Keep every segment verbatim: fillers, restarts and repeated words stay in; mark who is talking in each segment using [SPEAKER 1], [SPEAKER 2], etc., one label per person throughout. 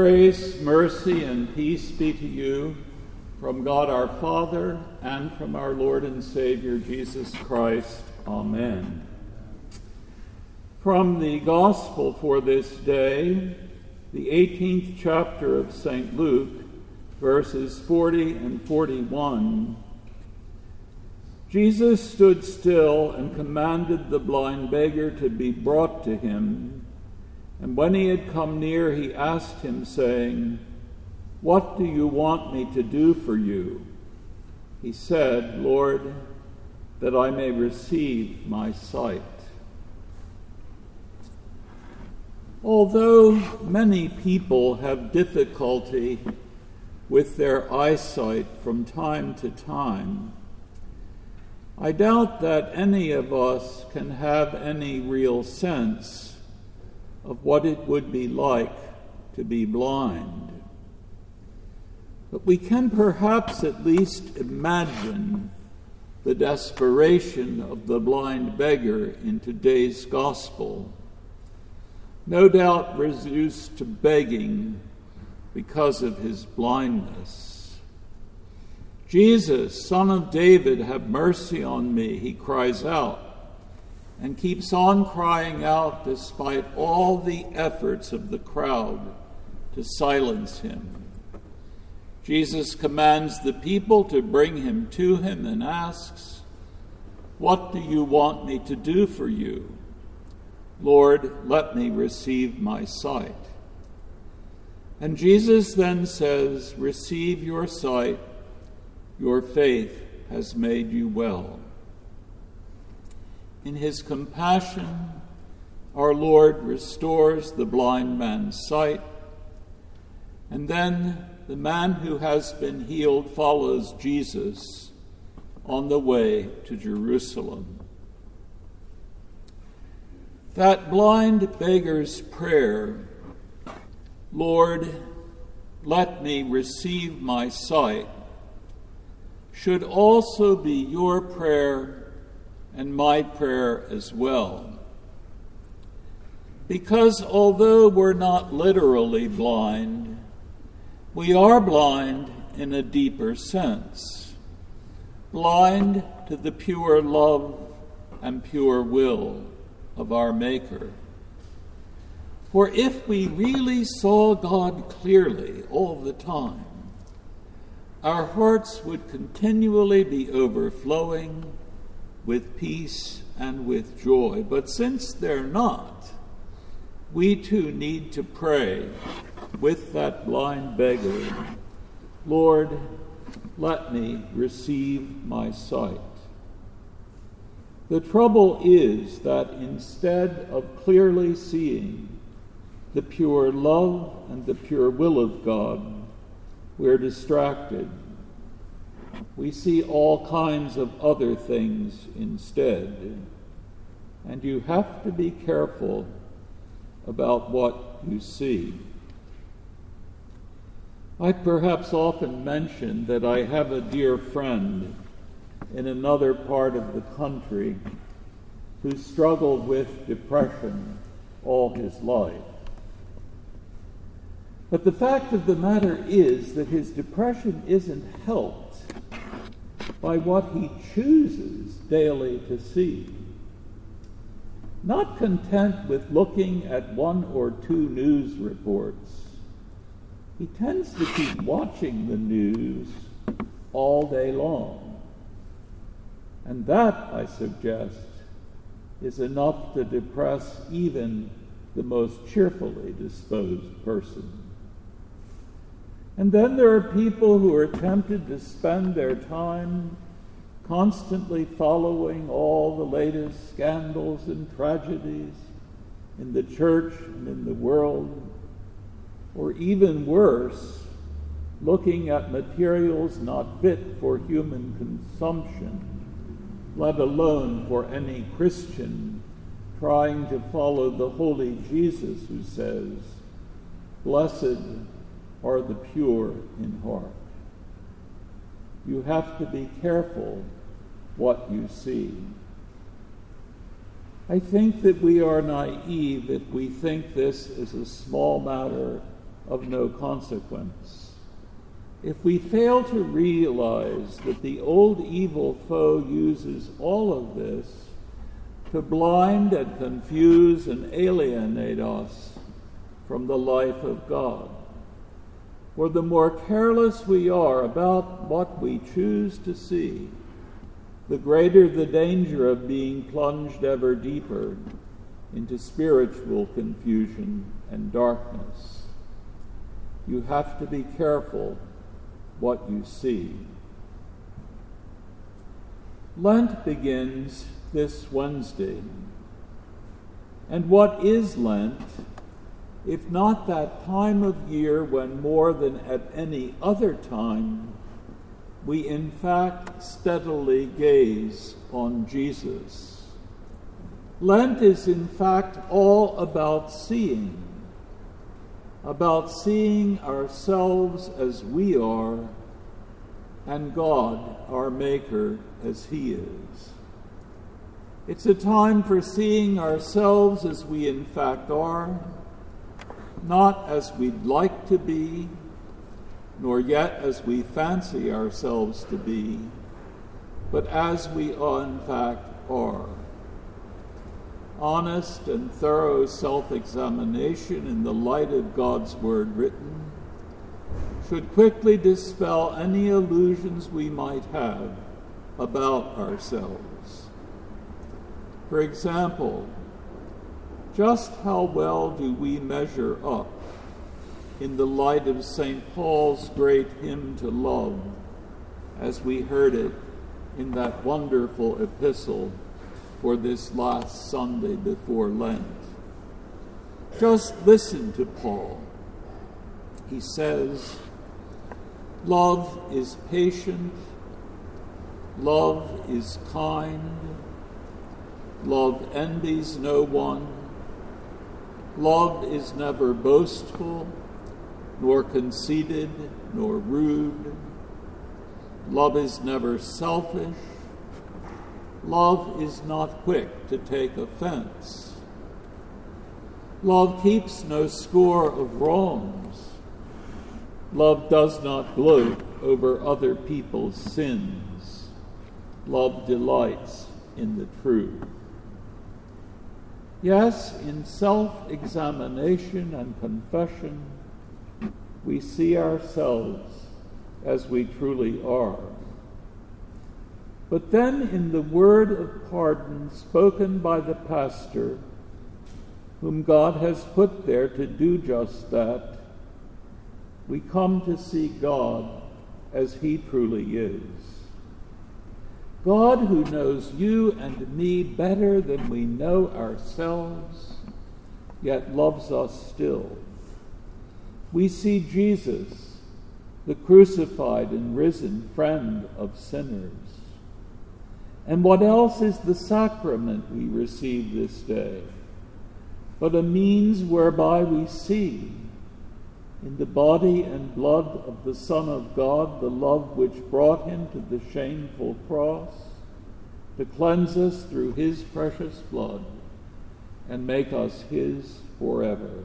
[SPEAKER 1] Grace, mercy, and peace be to you from God our Father and from our Lord and Savior Jesus Christ. Amen. From the Gospel for this day, the eighteenth chapter of Saint Luke, verses forty and forty-one. Jesus stood still and commanded the blind beggar to be brought to him. And when he had come near, he asked him, saying, "What do you want me to do for you?" He said, "Lord, that I may receive my sight." Although many people have difficulty with their eyesight from time to time, I doubt that any of us can have any real sense of what it would be like to be blind. But we can perhaps at least imagine the desperation of the blind beggar in today's gospel, no doubt reduced to begging because of his blindness. "Jesus, Son of David, have mercy on me," he cries out, and keeps on crying out despite all the efforts of the crowd to silence him. Jesus commands the people to bring him to him and asks, "What do you want me to do for you?" "Lord, let me receive my sight." And Jesus then says, "Receive your sight, your faith has made you well." In his compassion, our Lord restores the blind man's sight, and then the man who has been healed follows Jesus on the way to Jerusalem. That blind beggar's prayer, "Lord, let me receive my sight," should also be your prayer and my prayer as well. Because although we're not literally blind, we are blind in a deeper sense, blind to the pure love and pure will of our Maker. For if we really saw God clearly all the time, our hearts would continually be overflowing with peace and with joy. But since they're not, we too need to pray with that blind beggar, "Lord, let me receive my sight." The trouble is that instead of clearly seeing the pure love and the pure will of God, we're distracted. We see all kinds of other things instead, and you have to be careful about what you see. I perhaps often mention that I have a dear friend in another part of the country who struggled with depression all his life. But the fact of the matter is that his depression isn't helped by what he chooses daily to see. Not content with looking at one or two news reports, he tends to keep watching the news all day long. And that, I suggest, is enough to depress even the most cheerfully disposed person. And then there are people who are tempted to spend their time constantly following all the latest scandals and tragedies in the church and in the world, or even worse, looking at materials not fit for human consumption, let alone for any Christian trying to follow the holy Jesus who says, "Blessed are the pure in heart." You have to be careful what you see. I think that we are naive if we think this is a small matter of no consequence. If we fail to realize that the old evil foe uses all of this to blind and confuse and alienate us from the life of God, for the more careless we are about what we choose to see, the greater the danger of being plunged ever deeper into spiritual confusion and darkness. You have to be careful what you see. Lent begins this Wednesday. And what is Lent, if not that time of year when more than at any other time we in fact steadily gaze on Jesus? Lent is in fact all about seeing, about seeing ourselves as we are and God, our Maker, as He is. It's a time for seeing ourselves as we in fact are, not as we'd like to be, nor yet as we fancy ourselves to be, but as we in fact are. Honest and thorough self-examination in the light of God's word written should quickly dispel any illusions we might have about ourselves. For example, just how well do we measure up in the light of Saint Paul's great hymn to love, as we heard it in that wonderful epistle for this last Sunday before Lent? Just listen to Paul. He says, "Love is patient, love is kind, love envies no one, love is never boastful, nor conceited, nor rude. Love is never selfish. Love is not quick to take offense. Love keeps no score of wrongs. Love does not gloat over other people's sins. Love delights in the truth." Yes, in self-examination and confession, we see ourselves as we truly are. But then in the word of pardon spoken by the pastor, whom God has put there to do just that, we come to see God as He truly is. God who knows you and me better than we know ourselves, yet loves us still. We see Jesus, the crucified and risen friend of sinners. And what else is the sacrament we receive this day but a means whereby we see in the body and blood of the Son of God the love which brought Him to the shameful cross to cleanse us through His precious blood and make us His forever.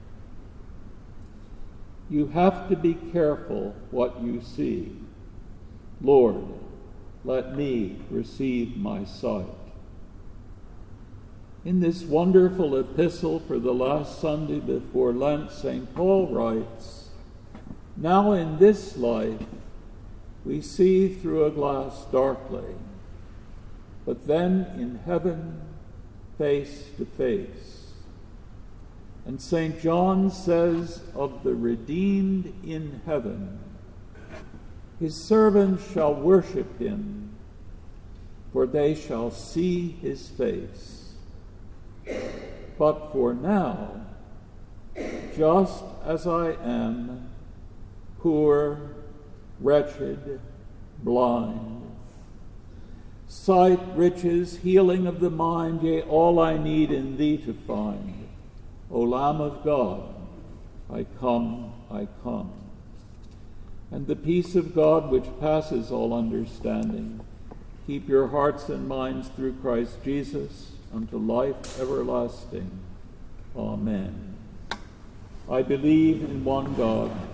[SPEAKER 1] You have to be careful what you see. Lord, let me receive my sight. In this wonderful epistle for the last Sunday before Lent, Saint Paul writes, "Now in this life we see through a glass darkly, but then in heaven face to face." And Saint John says of the redeemed in heaven, "His servants shall worship Him, for they shall see His face. But for now, just as I am, poor, wretched, blind, sight, riches, healing of the mind, yea, all I need in Thee to find. O Lamb of God, I come, I come." And the peace of God, which passes all understanding, keep your hearts and minds through Christ Jesus unto life everlasting. Amen. I believe in one God,